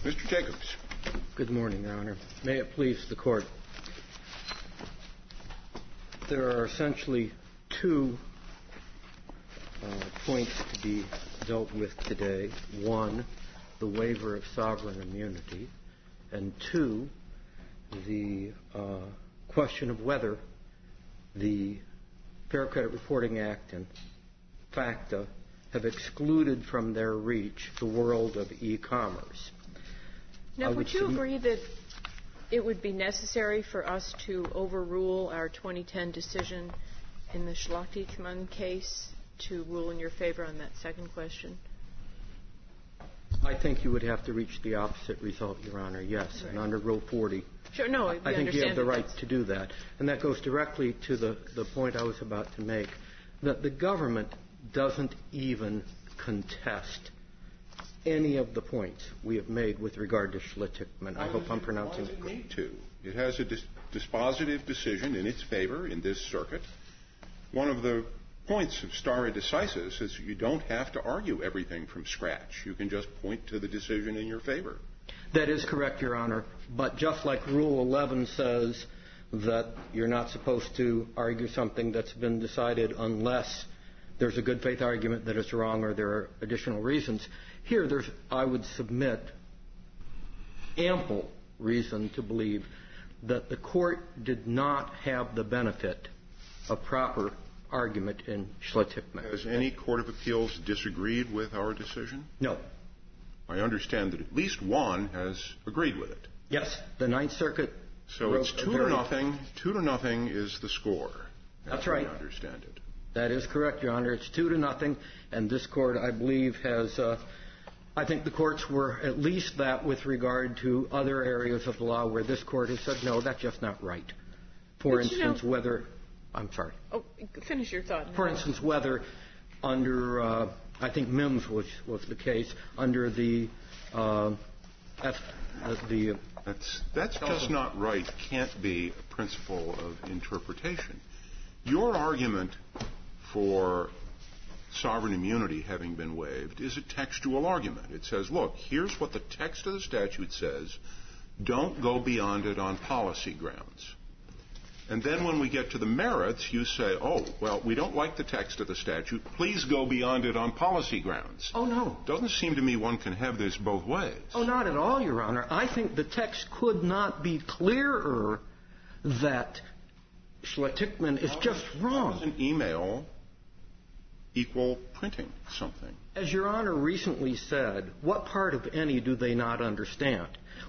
Mr. Jacobs. Good morning, Your Honor. May it please the Court. There are essentially two points to be dealt with today. One, the waiver of sovereign immunity, and two, the question of whether the Fair Credit Reporting Act and FACTA have excluded from their reach the world of e-commerce. Now, would you agree that it would be necessary for us to overrule our 2010 decision in the Schlotteichmann case to rule in your favor on that second question? I think you would have to reach the opposite result, Your Honor, yes. Right. And under Rule 40, sure, no, I think you have the right to do that. And that goes directly to the point I was about to make, that the government doesn't even contest any of the points we have made with regard to Schlotteichmann. I hope I'm pronouncing it correctly. It need to. It has a dispositive decision in its favor in this circuit. One of the points of stare decisis is you don't have to argue everything from scratch. You can just point to the decision in your favor. That is correct, Your Honor. But just like Rule 11 says that you're not supposed to argue something that's been decided unless there's a good faith argument that it's wrong or there are additional reasons, here there's, I would submit, ample reason to believe that the Court did not have the benefit of proper argument in Schlotteichmann. Has any court of appeals disagreed with our decision? No. I understand that at least one has agreed with it. Yes, the Ninth Circuit. So it's 2-0. 2-0 is the score. That's right. I understand it. That is correct, Your Honor. It's 2-0, and this Court, I believe, has. I think the courts were at least that with regard to other areas of the law where this Court has said, no, that's just not right. For instance, whether. I'm sorry. Oh, finish your thought. For instance, whether under, I think Mims was the case, under the. That's just not right. Can't be a principle of interpretation. Your argument for sovereign immunity having been waived is a textual argument. It says, look, here's what the text of the statute says. Don't go beyond it on policy grounds. And then when we get to the merits, you say, oh, well, we don't like the text of the statute. Please go beyond it on policy grounds. Oh, no. Doesn't seem to me one can have this both ways. Oh, not at all, Your Honor. I think the text could not be clearer that Schlotteichmann is just wrong. How does an email equal printing something? As Your Honor recently said, what part of any do they not understand?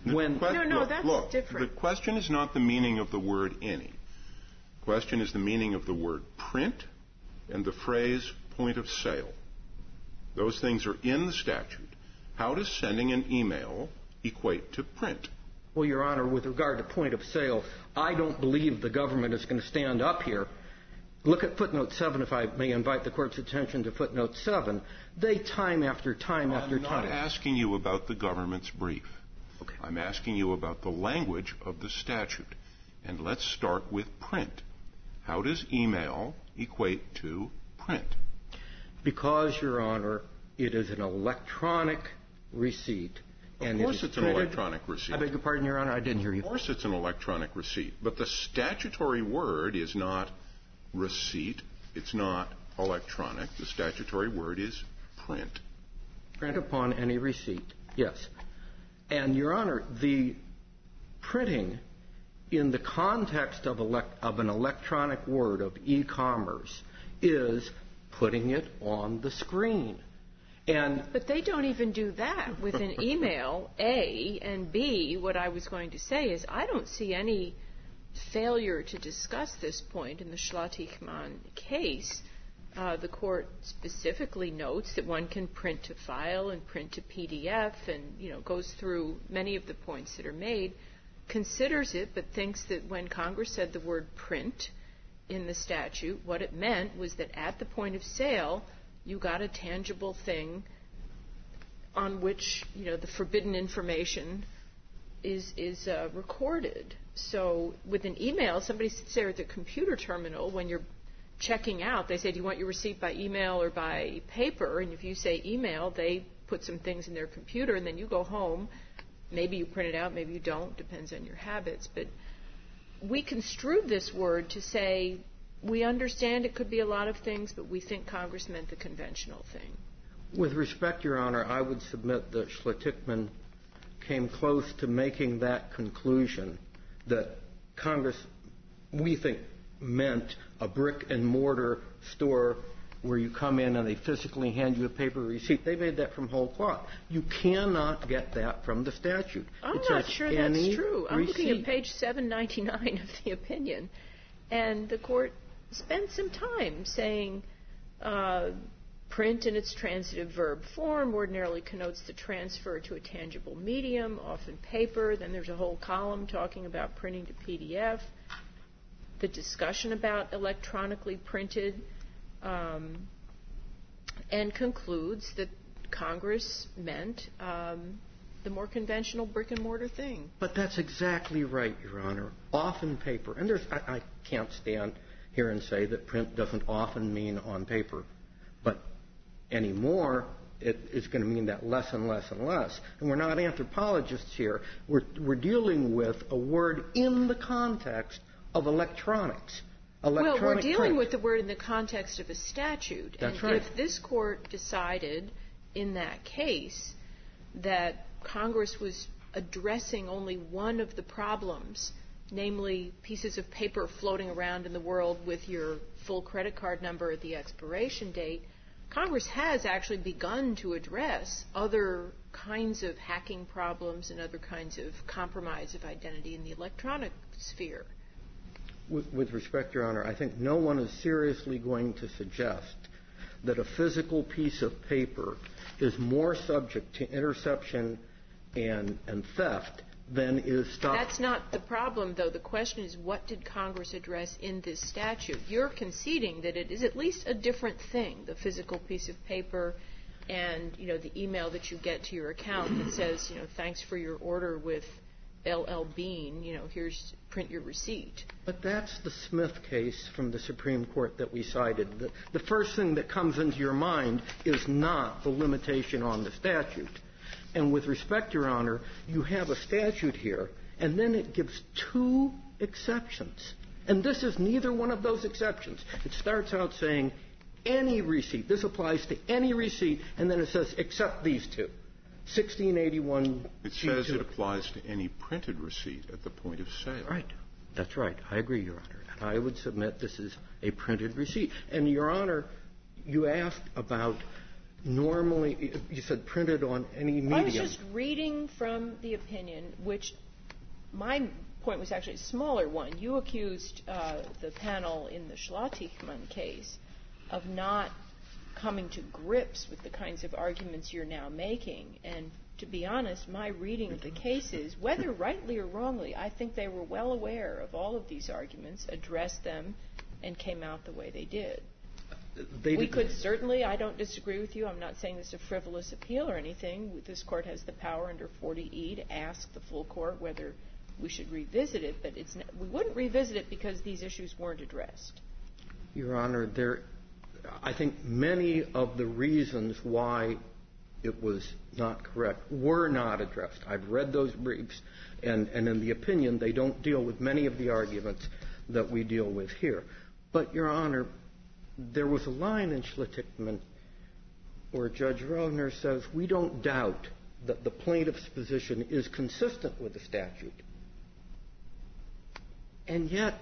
That's different. The question is not the meaning of the word any. The question is the meaning of the word print and the phrase point of sale. Those things are in the statute. How does sending an email equate to print? Well, Your Honor, with regard to point of sale, I don't believe the government is going to stand up here. Look at footnote 7, if I may invite the Court's attention to footnote 7. They time after time after time. I'm not asking you about the government's brief. Okay. I'm asking you about the language of the statute. And let's start with print. How does email equate to print? Because, Your Honor, it is an electronic receipt. Of course it's an electronic receipt. I beg your pardon, Your Honor, I didn't hear you. Of course it's an electronic receipt. But the statutory word is not receipt. It's not electronic. The statutory word is print. Print upon any receipt, yes. And, Your Honor, the printing in the context of an electronic word, of e-commerce, is putting it on the screen. But they don't even do that with an email, A, and B, what I was going to say is I don't see any failure to discuss this point in the Schlotteichmann case. The Court specifically notes that one can print to file and print to PDF and, goes through many of the points that are made, considers it, but thinks that when Congress said the word print in the statute, what it meant was that at the point of sale, you got a tangible thing on which, the forbidden information is recorded. So with an email, somebody sits there at the computer terminal when you're checking out. They say, do you want your receipt by email or by paper? And if you say email, they put some things in their computer, and then you go home, Maybe you print it out, maybe you don't, depends on your habits. But we construed this word to say we understand it could be a lot of things, but we think Congress meant the conventional thing. With respect, Your Honor, I would submit that Schlietigman came close to making that conclusion that Congress, we think, meant a brick-and-mortar store where you come in and they physically hand you a paper receipt. They made that from whole cloth. You cannot get that from the statute. I'm not sure that's true. I'm looking at page 799 of the opinion, and the Court spent some time saying print in its transitive verb form ordinarily connotes the transfer to a tangible medium, often paper. Then there's a whole column talking about printing to PDF. The discussion about electronically printed, and concludes that Congress meant the more conventional brick-and-mortar thing. But that's exactly right, Your Honor. Often paper. And I can't stand here and say that print doesn't often mean on paper. But anymore, it is going to mean that less and less and less. And we're not anthropologists here. We're dealing with a word in the context of electronics. Well, we're dealing with the word in the context of a statute. That's and right. If this Court decided in that case that Congress was addressing only one of the problems, namely pieces of paper floating around in the world with your full credit card number at the expiration date, Congress has actually begun to address other kinds of hacking problems and other kinds of compromise of identity in the electronic sphere. With respect, Your Honor, I think no one is seriously going to suggest that a physical piece of paper is more subject to interception and theft than is stuff. That's not the problem, though. The question is, what did Congress address in this statute? You're conceding that it is at least a different thing, the physical piece of paper and, the email that you get to your account that says, thanks for your order with LL Bean, here's print your receipt. But that's the Smith case from the Supreme Court that we cited. The first thing that comes into your mind is not the limitation on the statute. And with respect, Your Honor, you have a statute here, and then it gives two exceptions. And this is neither one of those exceptions. It starts out saying any receipt. This applies to any receipt, and then it says except these two. 1681. It says it applies to any printed receipt at the point of sale. Right. That's right. I agree, Your Honor. And I would submit this is a printed receipt. And, Your Honor, you asked about normally, you said printed on any medium. I was just reading from the opinion, which my point was actually a smaller one. You accused the panel in the Schlietigman case of not coming to grips with the kinds of arguments you're now making. And to be honest, my reading of the case is, whether rightly or wrongly, I think they were well aware of all of these arguments, addressed them, and came out the way they did. We could certainly, I don't disagree with you, I'm not saying this is a frivolous appeal or anything. This Court has the power under 40E to ask the full Court whether we should revisit it, but we wouldn't revisit it because these issues weren't addressed. Your Honor, I think many of the reasons why it was not correct were not addressed. I've read those briefs, and in the opinion, they don't deal with many of the arguments that we deal with here. But, Your Honor, there was a line in Schlietigman where Judge Rovner says, we don't doubt that the plaintiff's position is consistent with the statute. And yet,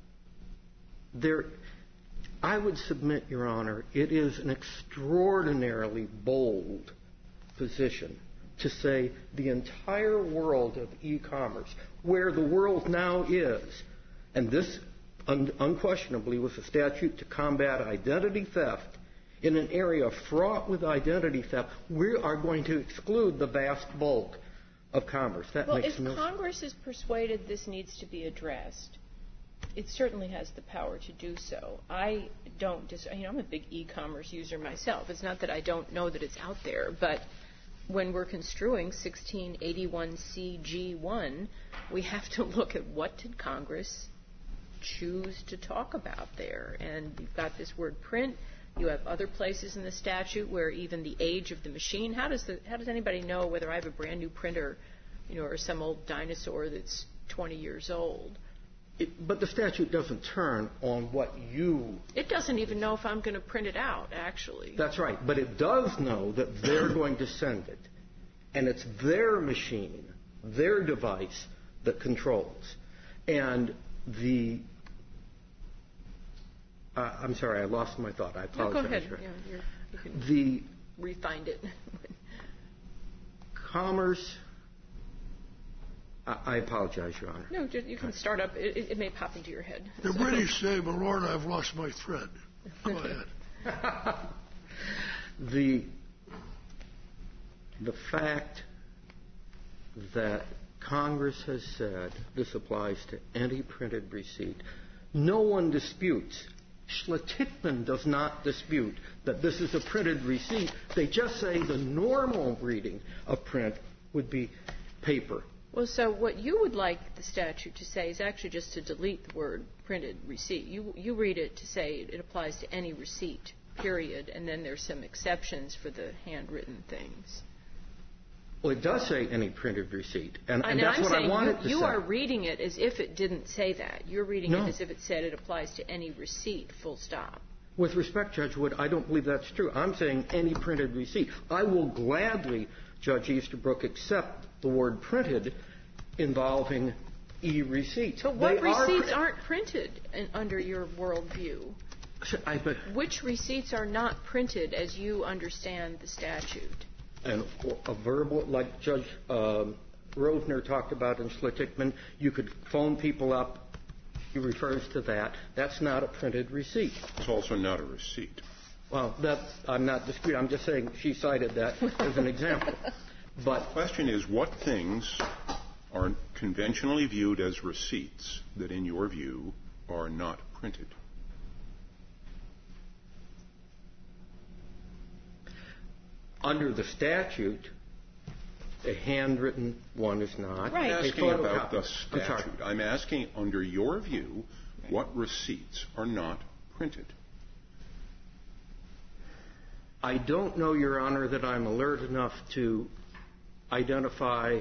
I would submit, Your Honor, it is an extraordinarily bold position to say the entire world of e-commerce, where the world now is, and this unquestionably was a statute to combat identity theft, in an area fraught with identity theft, we are going to exclude the vast bulk of commerce. That makes no sense. Well, if Congress is persuaded this needs to be addressed, it certainly has the power to do so. I don't I'm a big e-commerce user myself. It's not that I don't know that it's out there, but when we're construing 1681CG1, we have to look at what did Congress choose to talk about there. And you've got this word print. You have other places in the statute where even the age of the machine, how does anybody know whether I have a brand new printer or some old dinosaur that's 20 years old. But the statute doesn't turn on what you... It doesn't even know if I'm going to print it out, actually. That's right. But it does know that they're going to send it. And it's their machine, their device, that controls. And the... I'm sorry, I lost my thought. I apologize. No, go ahead. Yeah, you can refind it. Commerce... I apologize, Your Honor. No, you can start up. It may pop into your head. The British say, "My Lord, I've lost my thread." Go ahead. The fact that Congress has said this applies to any printed receipt, no one disputes. Schlitt-Hickman does not dispute that this is a printed receipt. They just say the normal reading of print would be paper. Well, so what you would like the statute to say is actually just to delete the word printed receipt. You read it to say it applies to any receipt, period, and then there's some exceptions for the handwritten things. Well, it does say any printed receipt, and that's what I wanted to say. You are reading it as if it didn't say that. You're reading it as if it said it applies to any receipt, full stop. With respect, Judge Wood, I don't believe that's true. I'm saying any printed receipt. I will gladly, Judge Easterbrook, accept the word printed involving e-receipts. But what receipts aren't printed under your worldview? Which receipts are not printed as you understand the statute? And a verbal, like Judge Rovner talked about in Schlitt-Hickman, you could phone people up. He refers to that. That's not a printed receipt. It's also not a receipt. Well, I'm not disputing. I'm just saying she cited that as an example. But the question is, what things are conventionally viewed as receipts that, in your view, are not printed? Under the statute, a handwritten one is not. Right. I'm asking about the statute. I'm asking, under your view, what receipts are not printed? I don't know, Your Honor, that I'm alert enough to identify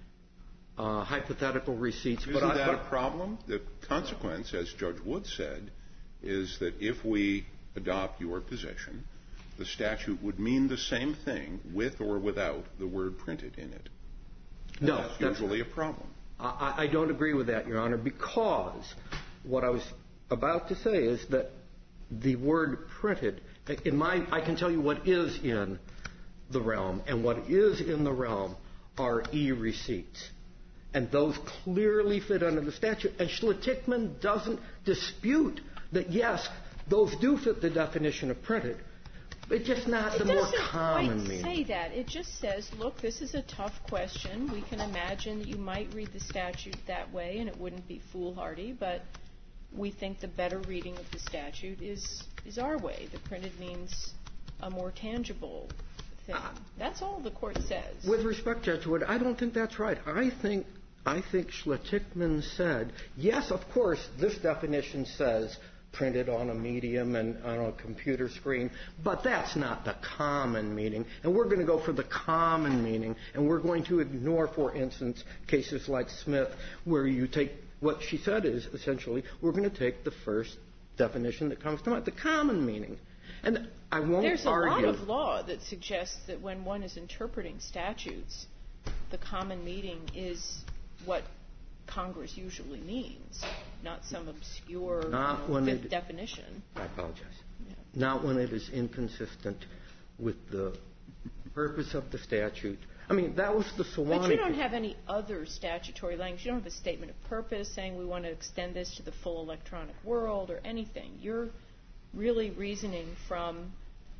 hypothetical receipts. Isn't that a problem? The consequence, as Judge Wood said, is that if we adopt your position, the statute would mean the same thing with or without the word printed in it. No. That's usually a problem. I don't agree with that, Your Honor, because what I was about to say is that the word printed, I can tell you what is in the realm, and what is in the realm are e-receipts. And those clearly fit under the statute. And Schlitt-Hickman doesn't dispute that, yes, those do fit the definition of printed. It's just not the more common meaning. It doesn't quite say that. It just says, look, this is a tough question. We can imagine that you might read the statute that way, and it wouldn't be foolhardy, but we think the better reading of the statute is our way. The printed means a more tangible thing. That's all the court says. With respect, Judge Wood, I don't think that's right. I think Schlitt-Hickman said, yes, of course, this definition says printed on a medium and on a computer screen, but that's not the common meaning. And we're going to go for the common meaning, and we're going to ignore, for instance, cases like Smith, where you take what she said is essentially, we're going to take the first definition that comes to mind, the common meaning. And I won't argue. There's a lot of law that suggests that when one is interpreting statutes, the common meaning is what Congress usually means, not some obscure fifth definition. I apologize. Yeah. Not when it is inconsistent with the purpose of the statute. I mean, that was the Sewanee. But you don't have any other statutory language. You don't have a statement of purpose saying we want to extend this to the full electronic world or anything. You're really reasoning from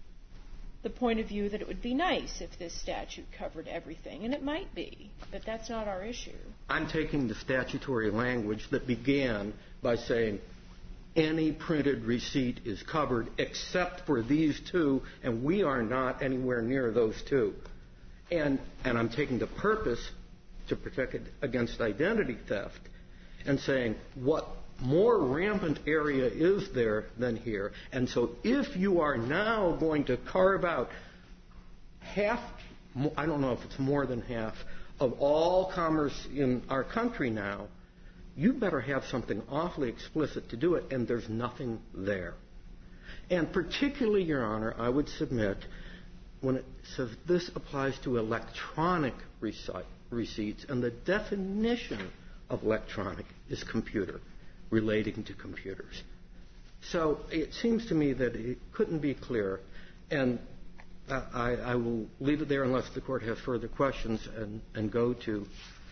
the point of view that it would be nice if this statute covered everything, and it might be, but that's not our issue. I'm taking the statutory language that began by saying any printed receipt is covered except for these two, and we are not anywhere near those two. And I'm taking the purpose to protect it against identity theft and saying what more rampant area is there than here. And so if you are now going to carve out half, I don't know if it's more than half, of all commerce in our country now, you better have something awfully explicit to do it, and there's nothing there. And particularly, Your Honor, I would submit, when it says this applies to electronic receipts, and the definition of electronic is computer, relating to computers. So it seems to me that it couldn't be clearer, and I will leave it there unless the Court has further questions and go to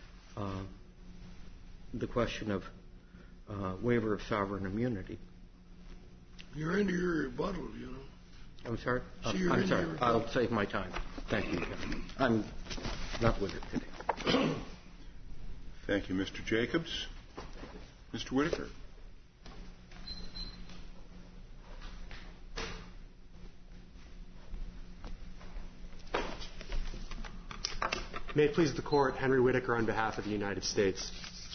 the question of waiver of sovereign immunity. You're into your rebuttal, you know. I'm sorry? I'm sorry. I'll save my time. Thank you. I'm not with it today. Thank you, Mr. Jacobs. Mr. Whitaker. May it please the Court, Henry Whitaker on behalf of the United States.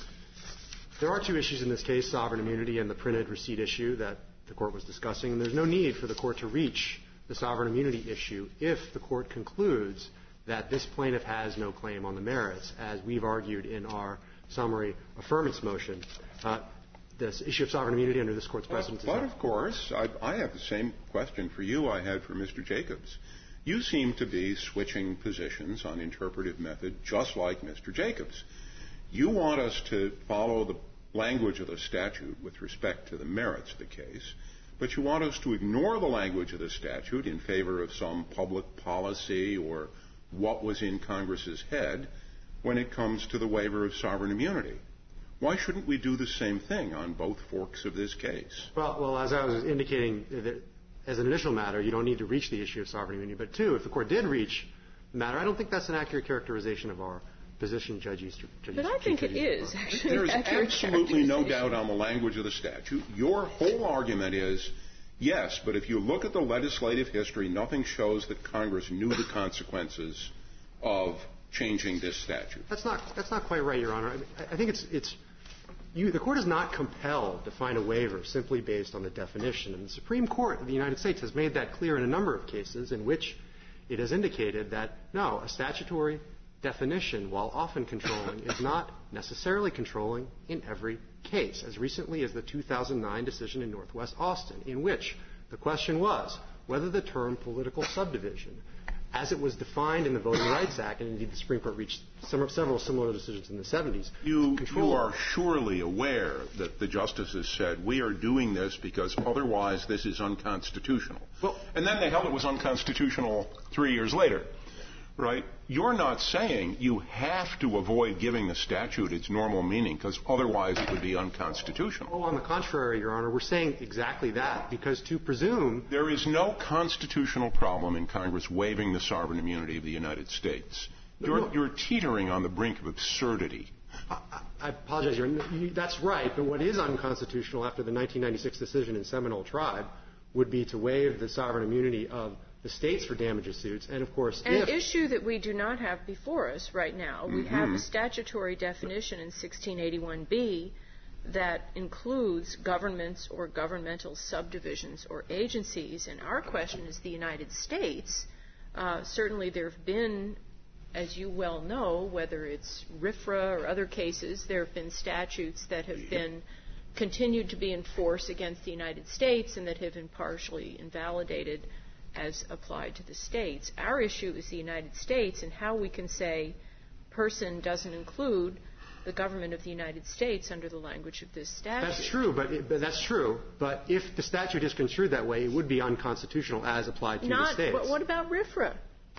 There are two issues in this case, sovereign immunity and the printed receipt issue that the Court was discussing, and there's no need for the Court to reach the sovereign immunity issue if the Court concludes that this plaintiff has no claim on the merits, as we've argued in our summary affirmance motion. This issue of sovereign immunity under this Court's precedent. But, of course, I have the same question for you I had for Mr. Jacobs. You seem to be switching positions on interpretive method just like Mr. Jacobs. You want us to follow the language of the statute with respect to the merits of the case, but you want us to ignore the language of the statute in favor of some public policy or what was in Congress's head when it comes to the waiver of sovereign immunity. Why shouldn't we do the same thing on both forks of this case? Well, as I was indicating, as an initial matter, you don't need to reach the issue of sovereign immunity. But, two, if the Court did reach the matter, I don't think that's an accurate characterization of our position, Judge Easter. But I think it is, actually. There's absolutely no doubt on the language of the statute. Your whole argument is, yes, but if you look at the legislative history, nothing shows that Congress knew the consequences of changing this statute. That's not quite right, Your Honor. I think the Court is not compelled to find a waiver simply based on the definition. And the Supreme Court of the United States has made that clear in a number of cases in which it has indicated that, no, a statutory definition, while often controlling, is not necessarily controlling in every case, as recently as the 2009 decision in Northwest Austin, in which the question was whether the term political subdivision, as it was defined in the Voting Rights Act, and indeed the Supreme Court reached several similar decisions in the 70s. You are surely aware that the justices said, we are doing this because otherwise this is unconstitutional. Well, and then they held it was unconstitutional 3 years later, right? You're not saying you have to avoid giving the statute its normal meaning because otherwise it would be unconstitutional. Oh, on the contrary, Your Honor, we're saying exactly that, because to presume there is no constitutional problem in Congress waiving the sovereign immunity of the United States. You're teetering on the brink of absurdity. I apologize, Your Honor. That's right, but what is unconstitutional after the 1996 decision in Seminole Tribe would be to waive the sovereign immunity of the states for damages suits, and of course, an issue that we do not have before us right now. We have a statutory definition in 1681B that includes governments or governmental subdivisions or agencies, and our question is the United States. Certainly there have been, as you well know, whether it's RFRA or other cases, there have been statutes that have been continued to be enforced against the United States and that have been partially invalidated as applied to the states. Our issue is the United States and how we can say person doesn't include the government of the United States under the language of this statute. That's true, that's true. But if the statute is construed that way, it would be unconstitutional as applied to the states. But what about RFRA?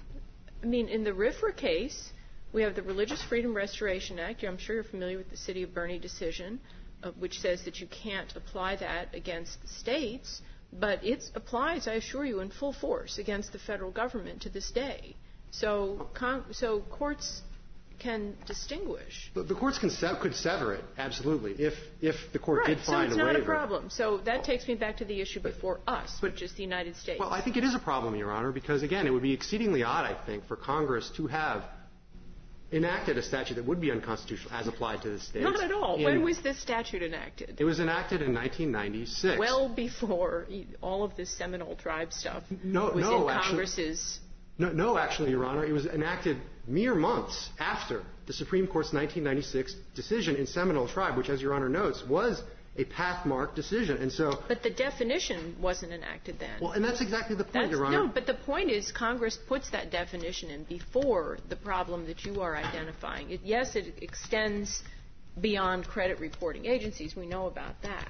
I mean, in the RFRA case, we have the Religious Freedom Restoration Act. I'm sure you're familiar with the City of Bernie decision, which says that you can't apply that against the states. But it applies, I assure you, in full force against the federal government to this day. So courts can distinguish. But the courts could sever it, absolutely, if the court did find a waiver. So it's not a problem. So that takes me back to the issue before us, which is the United States. Well, I think it is a problem, Your Honor, because, again, it would be exceedingly odd, I think, for Congress to have enacted a statute that would be unconstitutional as applied to the states. Not at all. When was this statute enacted? It was enacted in 1996. Well before all of this Seminole Tribe stuff was in Congress's... No, actually, Your Honor, it was enacted mere months after the Supreme Court's 1996 decision in Seminole Tribe, which, as Your Honor notes, was a pathmark decision. And so, but the definition wasn't enacted then. Well, and that's exactly the point, Your Honor. No, but the point is Congress puts that definition in before the problem that you are identifying. Yes, it extends beyond credit reporting agencies. We know about that.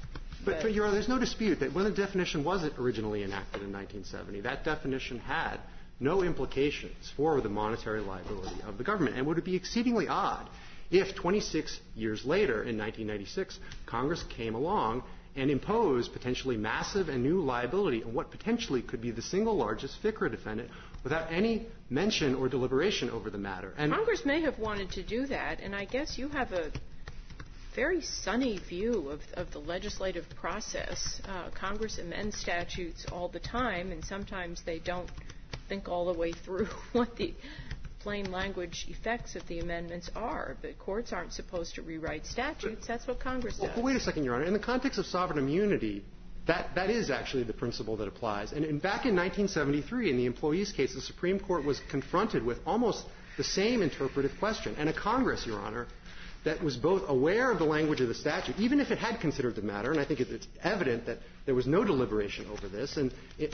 But Your Honor, there's no dispute that when the definition wasn't originally enacted in 1970, that definition had no implications for the monetary liability of the government. And would it be exceedingly odd if 26 years later, in 1996, Congress came along and imposed potentially massive and new liability on what potentially could be the single largest FCRA defendant without any mention or deliberation over the matter? And Congress may have wanted to do that, and I guess you have a very sunny view of the legislative process. Congress amends statutes all the time, and sometimes they don't think all the way through what the plain language effects of the amendments are. But courts aren't supposed to rewrite statutes. That's what Congress does. Well, wait a second, Your Honor. In the context of sovereign immunity, that is actually the principle that applies. And back in 1973, in the employees' case, the Supreme Court was confronted with almost the same interpretive question. And a Congress, Your Honor, that was both aware of the language of the statute, even if it had considered the matter, and I think it's evident that there was no deliberation over this, and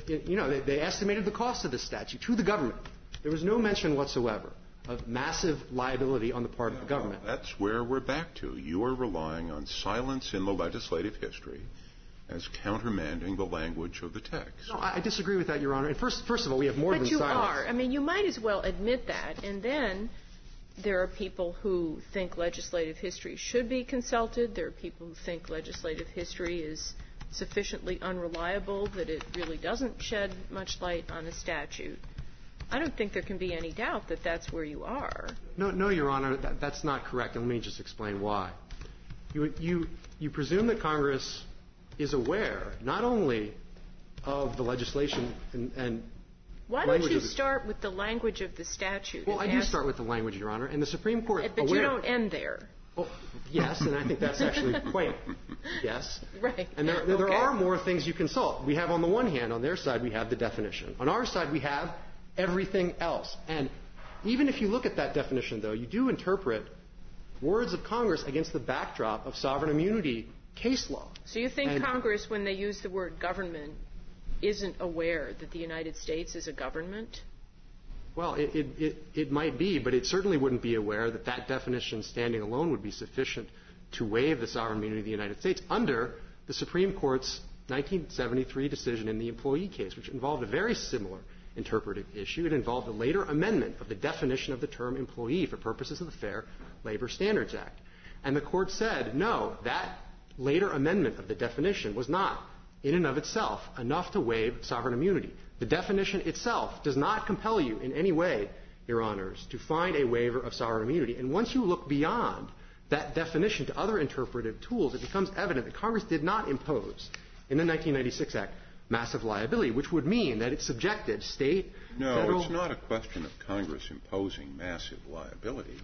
they estimated the cost of this statute to the government. There was no mention whatsoever of massive liability on the part of the government. That's where we're back to. You are relying on silence in the legislative history as countermanding the language of the text. No, I disagree with that, Your Honor. And first of all, we have more than silence. But you are. I mean, you might as well admit that. And then there are people who think legislative history should be consulted. There are people who think legislative history is sufficiently unreliable that it really doesn't shed much light on a statute. I don't think there can be any doubt that that's where you are. No, Your Honor, that's not correct. And let me just explain why. You presume that Congress is aware not only of the legislation and why don't you start with the language of the statute? Well, I do start with the language, Your Honor, and the Supreme Court. But you don't end there. Well, yes, and I think that's actually quite yes. Right. And there are more things you consult. We have, on the one hand, on their side, we have the definition. On our side, we have everything else. And even if you look at that definition, though, you do interpret words of Congress against the backdrop of sovereign immunity case law. So you think Congress, when they use the word government, isn't aware that the United States is a government? Well, it might be, but it certainly wouldn't be aware that that definition standing alone would be sufficient to waive the sovereign immunity of the United States under the Supreme Court's 1973 decision in the employee case, which involved a very similar interpretive issue. It involved a later amendment of the definition of the term employee for purposes of the Fair Labor Standards Act. And the Court said, no, that later amendment of the definition was not, in and of itself, enough to waive sovereign immunity. The definition itself does not compel you in any way, Your Honors, to find a waiver of sovereign immunity. And once you look beyond that definition to other interpretive tools, it becomes evident that Congress did not impose, in the 1996 Act, massive liability, which would mean that it subjected state, federal... No, it's not a question of Congress imposing massive liability.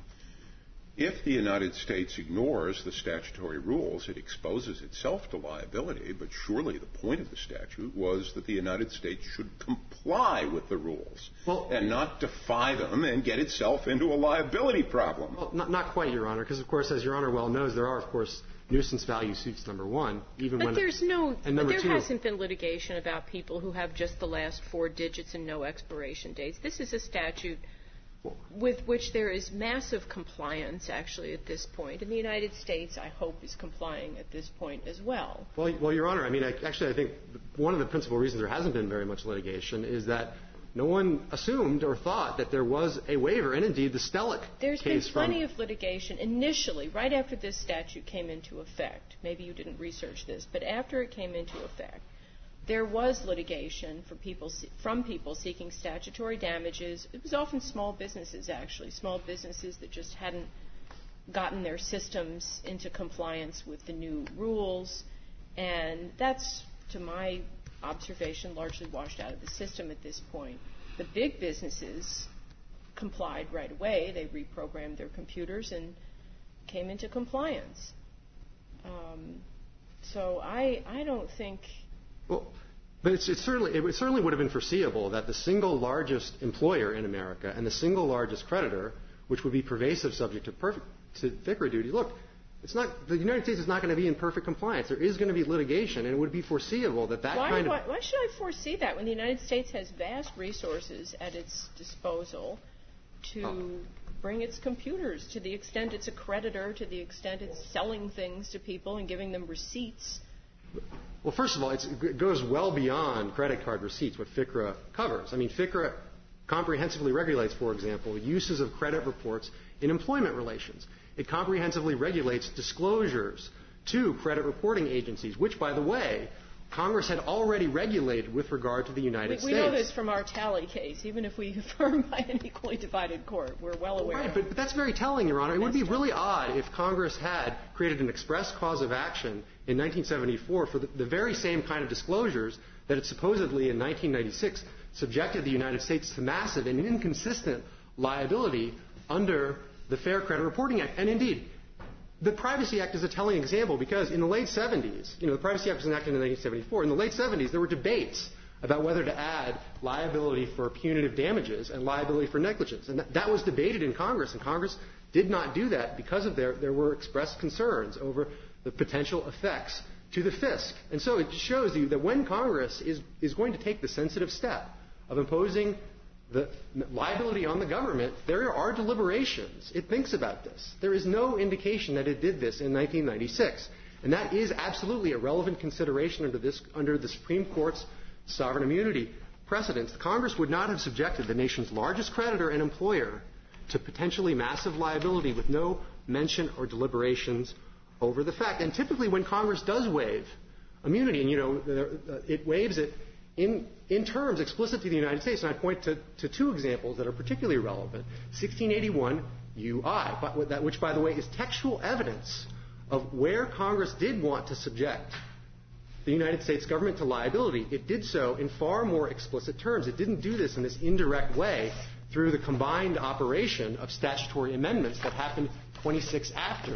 If the United States ignores the statutory rules, it exposes itself to liability, but surely the point of the statute was that the United States should comply with the rules and not defy them and get itself into a liability problem. Well, not quite, Your Honor, because, of course, as Your Honor well knows, there are, of course, nuisance value suits, number one, even but when... There's no... And number there two, hasn't been litigation about people who have just the last 4 digits and no expiration dates. This is a statute with which there is massive compliance, actually, at this point. And the United States, I hope, is complying at this point as well. Well, Your Honor, I mean, actually, I think one of the principal reasons there hasn't been very much litigation is that no one assumed or thought that there was a waiver. And, indeed, the Stellick There's case been plenty of litigation initially, right after this statute came into effect. Maybe you didn't research this, but after it came into effect, there was litigation from people seeking statutory damages. It was often small businesses, actually, small businesses that just hadn't gotten their systems into compliance with the new rules. And that's, to my observation, largely washed out of the system at this point. The big businesses complied right away. They reprogrammed their computers and came into compliance. So I don't think... Well, but it certainly would have been foreseeable that the single largest employer in America and the single largest creditor which would be pervasive subject to FCRA duty. Look, the United States is not going to be in perfect compliance. There is going to be litigation, and it would be foreseeable that why should I foresee that when the United States has vast resources at its disposal to bring its computers, to the extent it's a creditor, to the extent it's selling things to people and giving them receipts? Well, first of all, it goes well beyond credit card receipts, what FCRA covers. I mean, FCRA comprehensively regulates, for example, uses of credit reports in employment relations. It comprehensively regulates disclosures to credit reporting agencies, which, by the way, Congress had already regulated with regard to the United States. We know this from our Talley case. Even if we affirm by an equally divided court, we're well aware. Right, but that's very telling, Your Honor. It would be really odd if Congress had created an express cause of action in 1974 for the very same kind of disclosures that it supposedly in 1996 subjected the United States to massive and inconsistent liability under the Fair Credit Reporting Act. And indeed, the Privacy Act is a telling example because in the late 70s, the Privacy Act was enacted in 1974. In the late 70s, there were debates about whether to add liability for punitive damages and liability for negligence. And that was debated in Congress, and Congress did not do that because of there were expressed concerns over the potential effects to the FISC. And so it shows you that when Congress is going to take the sensitive step of imposing the liability on the government, there are deliberations. It thinks about this. There is no indication that it did this in 1996. And that is absolutely a relevant consideration under the Supreme Court's sovereign immunity precedents. Congress would not have subjected the nation's largest creditor and employer to potentially massive liability with no mention or deliberations over the fact. And typically when Congress does waive immunity, and it waives it in terms explicit to the United States, and I point to two examples that are particularly relevant. 1681 UI, which, by the way, is textual evidence of where Congress did want to subject the United States government to liability. It did so in far more explicit terms. It didn't do this in this indirect way through the combined operation of statutory amendments that happened 26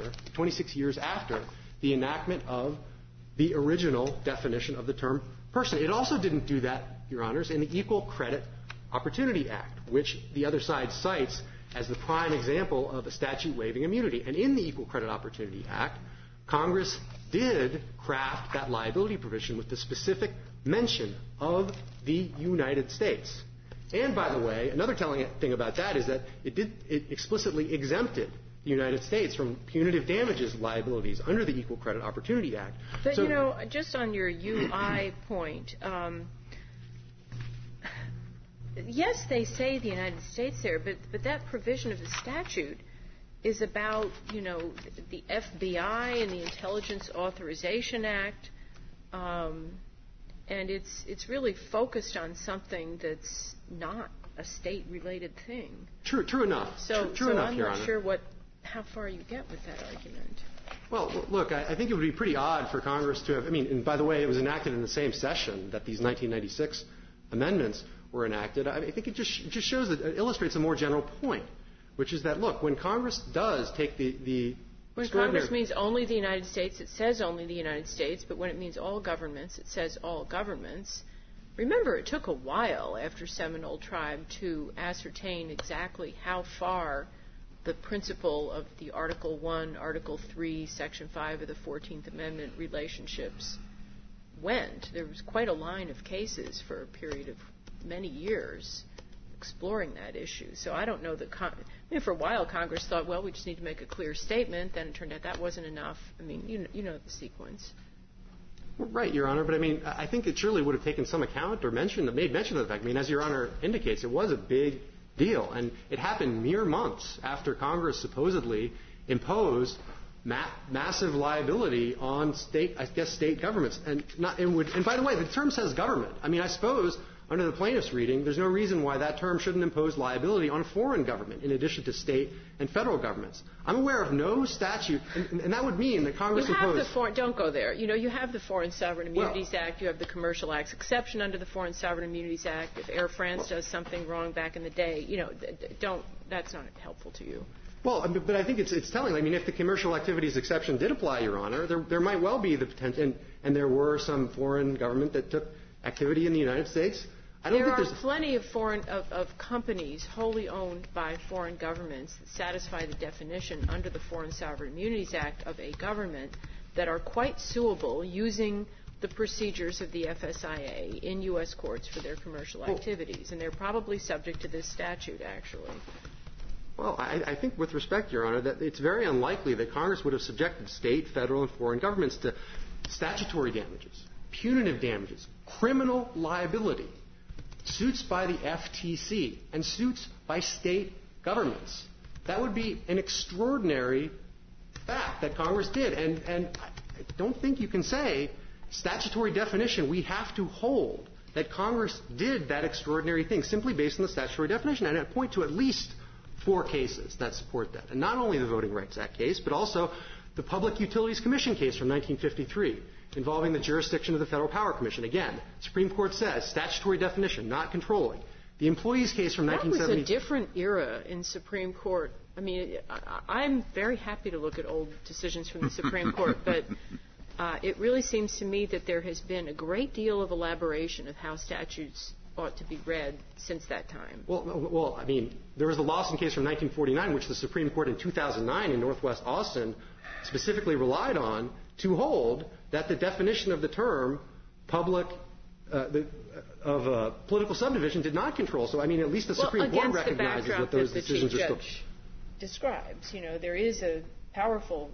years after the enactment of the original definition of the term person. It also didn't do that, Your Honors, in the Equal Credit Opportunity Act, which the other side cites as the prime example of a statute waiving immunity. And in the Equal Credit Opportunity Act, Congress did craft that liability provision with the specific mention of the United States. And, by the way, another telling thing about that is that it explicitly exempted the United States from punitive damages liabilities under the Equal Credit Opportunity Act. But, just on your UI point, yes, they say the United States there, but that provision of the statute is about, the FBI and the Intelligence Authorization Act, and it's really focused on something that's not a state-related thing. True enough. So enough, I'm Your not Honor. sure how far you get with that argument. Well, look, I think it would be pretty odd for Congress to have, and by the way, it was enacted in the same session that these 1996 amendments were enacted. I think it just shows that it illustrates a more general point, which is that, look, when Congress does take the when Congress means only the United States, it says only the United States, but when it means all governments, it says all governments. Remember, it took a while after Seminole Tribe to ascertain exactly how far the principle of the Article 1, Article 3, Section 5 of the 14th Amendment relationships went. There was quite a line of cases for a period of many years exploring that issue. So I don't know that for a while Congress thought, well, we just need to make a clear statement. Then it turned out that wasn't enough. You know the sequence. Right, Your Honor. But I think it surely would have taken some account or made mention of the fact. As Your Honor indicates, it was a big deal, and it happened mere months after Congress supposedly imposed massive liability on state governments. And by the way, the term says government. I suppose under the plaintiff's reading, there's no reason why that term shouldn't impose liability on a foreign government in addition to state and federal governments. I'm aware of no statute, and that would mean that Congress imposed... Don't go there. You have the Foreign Sovereign Immunities Act. You have the Commercial Acts exception under the Foreign Sovereign Immunities Act. If Air France does something wrong back in the day, that's not helpful to you. Well, but I think it's telling. If the commercial activities exception did apply, Your Honor, there might well be the potential, and there were some foreign government that took activity in the United States There are plenty of companies wholly owned by foreign governments that satisfy the definition under the Foreign Sovereign Immunities Act of a government that are quite suable using the procedures of the FSIA in U.S. courts for their commercial activities, and they're probably subject to this statute, actually. Well, I think with respect, Your Honor, that it's very unlikely that Congress would have subjected state, federal, and foreign governments to statutory damages, punitive damages, criminal liability, suits by the FTC, and suits by state governments. That would be an extraordinary fact that Congress did. And I don't think you can say statutory definition, we have to hold that Congress did that extraordinary thing simply based on the statutory definition. And I'd point to at least 4 cases that support that. And not only the Voting Rights Act case, but also the Public Utilities Commission case from 1953 involving the jurisdiction of the Federal Power Commission. Again, Supreme Court says statutory definition, not controlling. The Employees case from 1970. That was a different era in Supreme Court. I mean, I'm very happy to look at old decisions from the Supreme Court, but it really seems to me that there has been a great deal of elaboration of how statutes ought to be read since that time. Well, I mean, there was the Lawson case from 1949, which the Supreme Court in 2009 in Northwest Austin specifically relied on to hold that the definition of the term political subdivision did not control. So, I mean, at least the Supreme Court recognizes that those decisions are still. Against the backdrop that the Chief Judge describes, you know, there is a powerful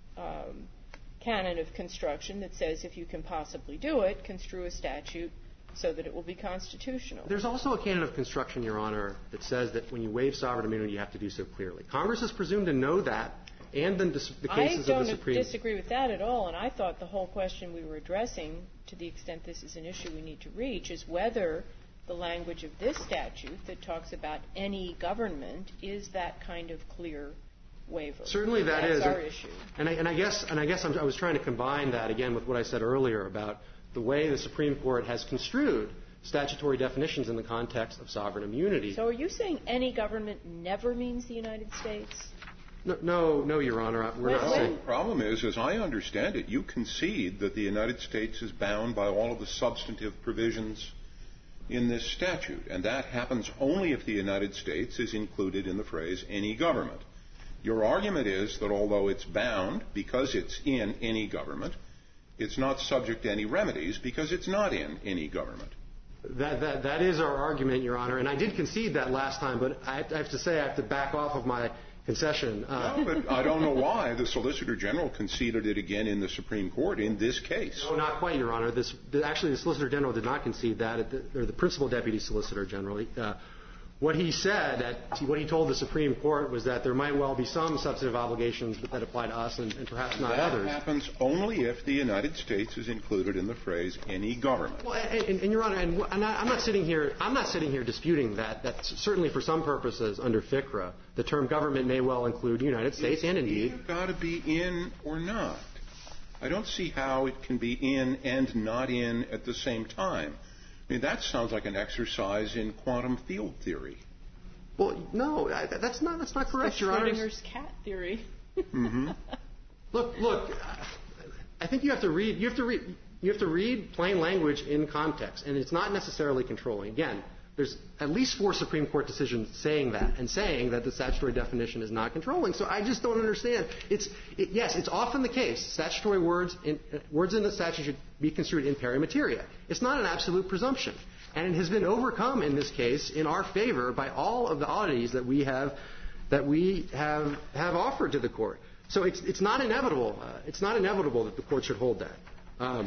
canon of construction that says if you can possibly do it, construe a statute so that it will be constitutional. There's also a canon of construction, Your Honor, that says that when you waive sovereign immunity, you have to do so clearly. Congress is presumed to know that, and then the cases of the Supreme. I don't disagree with that at all, and I thought the whole question we were addressing, to the extent this is an issue we need to reach, is whether the language of this statute that talks about any government is that kind of clear waiver. Certainly that is. That's our issue. And I guess I was trying to combine that again with what I said earlier about the way the Supreme Court has construed statutory definitions in the context of sovereign immunity. So are you saying any government never means the United States? No, Your Honor. We're not saying. The problem is, as I understand it, you concede that the United States is bound by all of the substantive provisions in this statute, and that happens only if the United States is included in the phrase any government. Your argument is that although it's bound because it's in any government, it's not subject to any remedies because it's not in any government. That is our argument, Your Honor, and I did concede that last time, but I have to say I have to back off of my concession. No, but I don't know why the Solicitor General conceded it again in the Supreme Court in this case. No, not quite, Your Honor. Actually, the Solicitor General did not concede that, or the Principal Deputy Solicitor General. What he said, what he told the Supreme Court was that there might well be some substantive obligations that apply to us and perhaps not others. That happens only if the United States is included in the phrase any government. Well, and Your Honor, and I'm not sitting here disputing that. That certainly for some purposes under FCRA, the term government may well include the United States and indeed. It's got to be in or not. I don't see how it can be in and not in at the same time. I mean, that sounds like an exercise in quantum field theory. Well, no, that's not correct, Your Honor. Schrodinger's cat theory. Mm-hmm. Look. I think you have to read plain language in context, and it's not necessarily controlling. Again, there's at least 4 Supreme Court decisions saying that, and saying that the statutory definition is not controlling. So I just don't understand. Yes, it's often the case. Statutory words in the statute should be construed in pari materia. It's not an absolute presumption. And it has been overcome in this case in our favor by all of the oddities that we have offered to the court. So it's not inevitable. It's not inevitable that the court should hold that.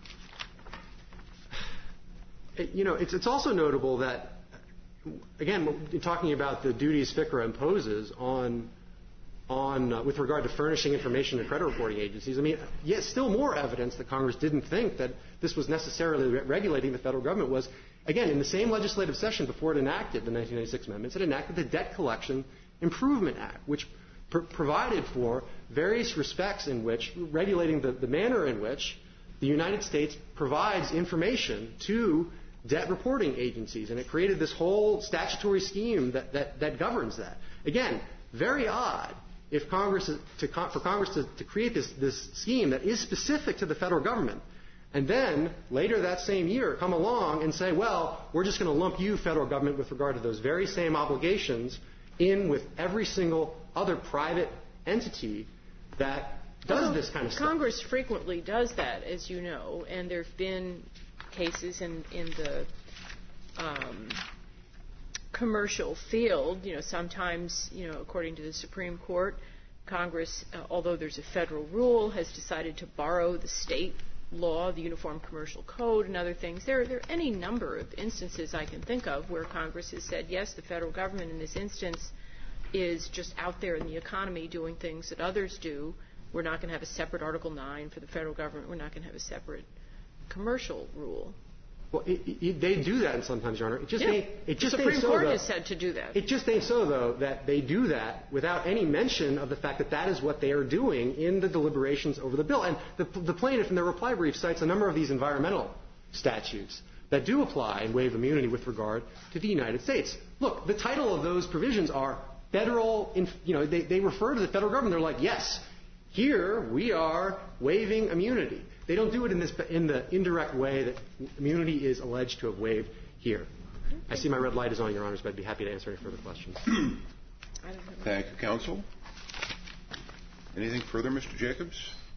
It's also notable that, again, talking about the duties FCRA imposes on with regard to furnishing information to credit reporting agencies, I mean, yet still more evidence that Congress didn't think that this was necessarily regulating the federal government was, again, in the same legislative session before it enacted the 1996 amendments, it enacted the Debt Collection Improvement Act, which provided for various respects in which, regulating the manner in which the United States provides information to debt reporting agencies. And it created this whole statutory scheme that governs that. Again, very odd if for Congress to create this scheme that is specific to the federal government and then later that same year come along and say, well, we're just going to lump you, federal government, with regard to those very same obligations in with every single other private entity that does this kind of stuff. Congress frequently does that, as you know, and there have been cases in the commercial field. Sometimes, according to the Supreme Court, Congress, although there's a federal rule, has decided to borrow the state law, the Uniform Commercial Code, and other things. There are any number of instances I can think of where Congress has said, yes, the federal government in this instance is just out there in the economy doing things that others do. We're not going to have a separate Article 9 for the federal government. We're not going to have a separate commercial rule. Well, they do that sometimes, Your Honor. The Supreme Court has said to do that. It just ain't so, though, that they do that without any mention of the fact that that is what they are doing in the deliberations over the bill. And the plaintiff in their reply brief cites a number of these environmental statutes that do apply and waive immunity with regard to the United States. Look, the title of those provisions are federal, they refer to the federal government. They're like, yes, here we are waiving immunity. They don't do it in the indirect way that immunity is alleged to have waived here. I see my red light is on, Your Honors, but I'd be happy to answer any further questions. Thank you, counsel. Anything further, Mr. Jacobs?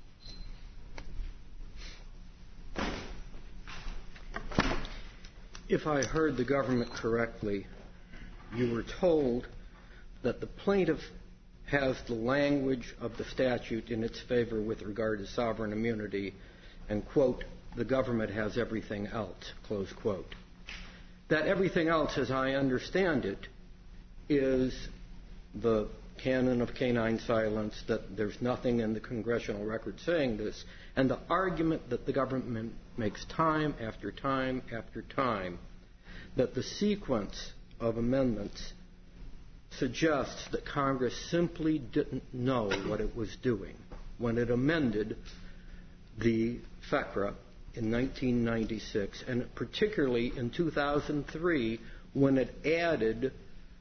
If I heard the government correctly, you were told that the plaintiff has the language of the statute in its favor with regard to sovereign immunity, and, quote, the government has everything else, close quote. That everything else, as I understand it, is the canon of canine silence, that there's nothing in the congressional record saying this, and the argument that the government makes time after time after time that the sequence of amendments suggests that Congress simply didn't know what it was doing when it amended the FECRA in 1996, and particularly in 2003 when it added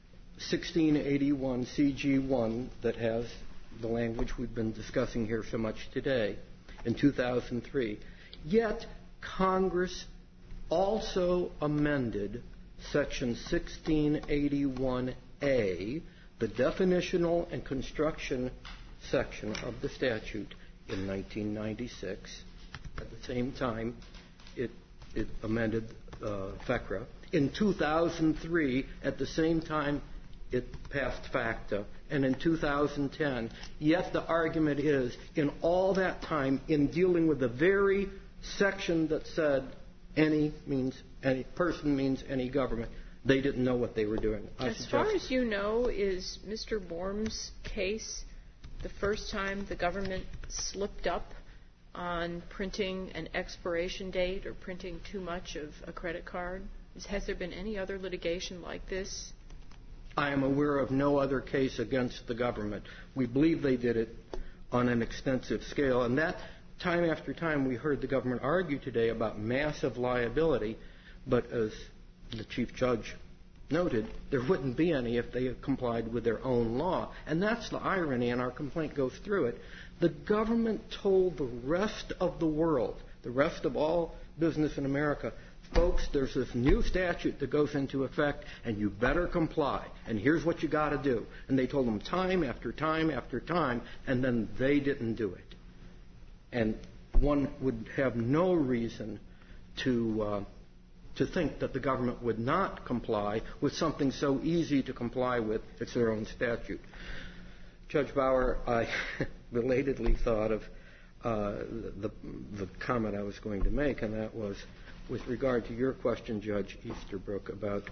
1681 CG1 that has the language we've been discussing here so much today in 2003. Yet Congress also amended Section 1681A, the definitional and construction section of the statute, in 1996. At the same time, it amended FECRA. In 2003, at the same time, it passed FACTA. And in 2010, yet the argument is, in all that time, in dealing with the very section that said any person means any government, they didn't know what they were doing. As far as you know, is Mr. Borm's case the first time the government slipped up on printing an expiration date or printing too much of a credit card? Has there been any other litigation like this? I am aware of no other case against the government. We believe they did it on an extensive scale. And that, time after time, we heard the government argue today about massive liability. But as the Chief Judge noted, there wouldn't be any if they had complied with their own law. And that's the irony, and our complaint goes through it. The government told the rest of the world, the rest of all business in America, folks, there's this new statute that goes into effect, and you better comply. And here's what you got to do. And they told them time after time after time, and then they didn't do it. And one would have no reason to think that the government would not comply with something so easy to comply with. It's their own statute. Judge Bauer, I belatedly thought of the comment I was going to make, and that was with regard to your question, Judge Easterbrook, about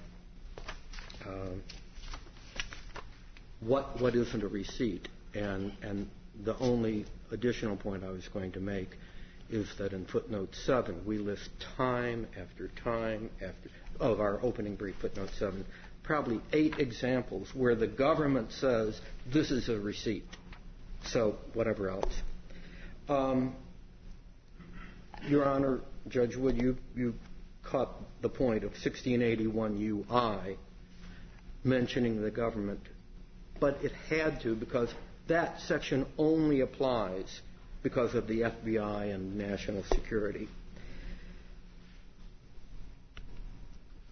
what isn't a receipt. And the only additional point I was going to make is that in footnote 7, we list time after time of our opening brief, footnote 7, probably 8 examples where the government says this is a receipt. So whatever else. Your Honor, Judge Wood, you caught the point of 1681 UI mentioning the government, but it had to, because that section only applies because of the FBI and national security.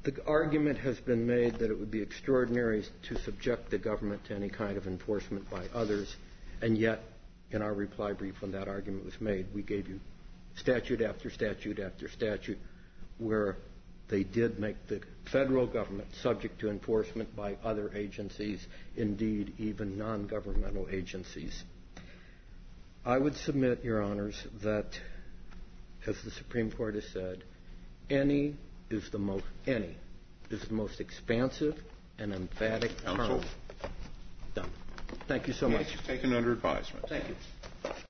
The argument has been made that it would be extraordinary to subject the government to any kind of enforcement by others, and yet, in our reply brief when that argument was made, we gave you statute after statute after statute where they did make the federal government subject to enforcement by other agencies, indeed even non-governmental agencies. I would submit, Your Honors, that, as the Supreme Court has said, any is the most expansive and emphatic term. Counsel? Done. Thank you so much. Case taken under advisement. Thank you.